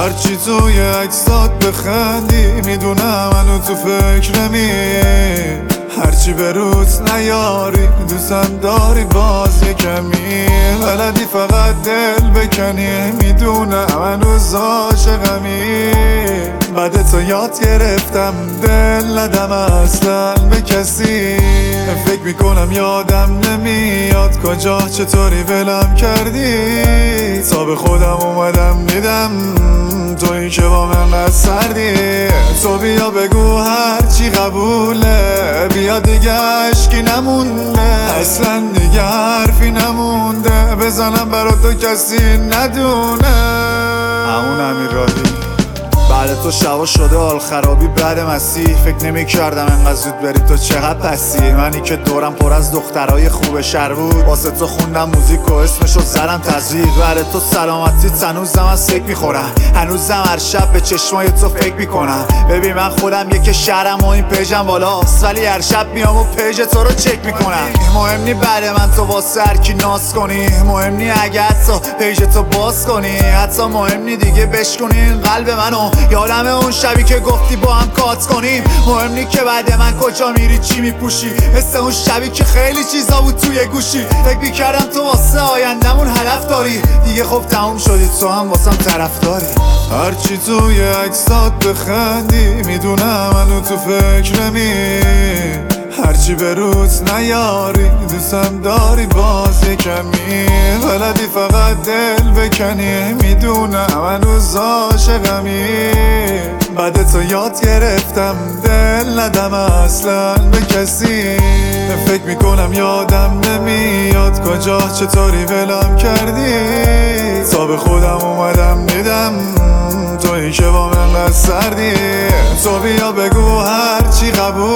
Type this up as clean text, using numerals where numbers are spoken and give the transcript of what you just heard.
هرچی توی عکسات بخندی میدونم منو تو فکرمی، هرچی به روت نیاری دوستم داری باز یه کمی، بلدی فقط دل بکنی میدونم هنوز عاشقمی، بعد تو یاد گرفتم دل ندم اصلا به کسی، فکر میکنم یادم نمیاد کجا چطوری ولم کردی، تا به خودم اومدم دیدم تویی که با من سردی، تو بیا بگو هرچی قبوله، بیا دیگه عشقی نمونده، اصلا دیگه حرفی نمونده، بزنم برا تو کسی ندونه. همون امیرراهی بعد تو شبا شده حال خرابی بعد مسیح، فکر نمی کردم انقدر زود بری تو چقدر پسی، منی که دورم پر از دخترای خوب شهر بود، واسه تو خوندم موزیک و اسمشو زدم تزویر، بعد تو سلامتی هنوزم از سک میخورم، هنوزم هر شب به چشمای تو فکر میکنم، ببین من خودم یک شهرم و این پیجم بالاست، ولی هر شب میام و پیج تو رو چک میکنم، مهم نی بعد من تو واسه هر کی ناز کنی، مهم نی اگه حتی پیج تو باز کنی، حتی مهم نی دیگه بشکنی این قلب منو، یادم اون شبی که گفتی با هم کات کنیم، مهم نی که بعد من کجا میری چی میپوشی، مثل اون شبی که خیلی چیزا بود توی گوشی، فکر میکردم تو واسه آیندمون هدف داری، دیگه خب تموم شدی تو هم واسم طرفداری، هرچی توی عکسات بخندی میدونم منو تو فکرمی، هرچی به روت نیاری دوستم داری باز یه کمی، بلدی فقط دل بکنی میدونم هنوز عاشقمی، بعد تو یاد گرفتم دل ندم اصلا به کسی، فکر میکنم یادم نمیاد کجا چطوری ولم کردی، تا به خودم اومدم دیدم تویی که با من سردی، تو بیا بگو هرچی قبول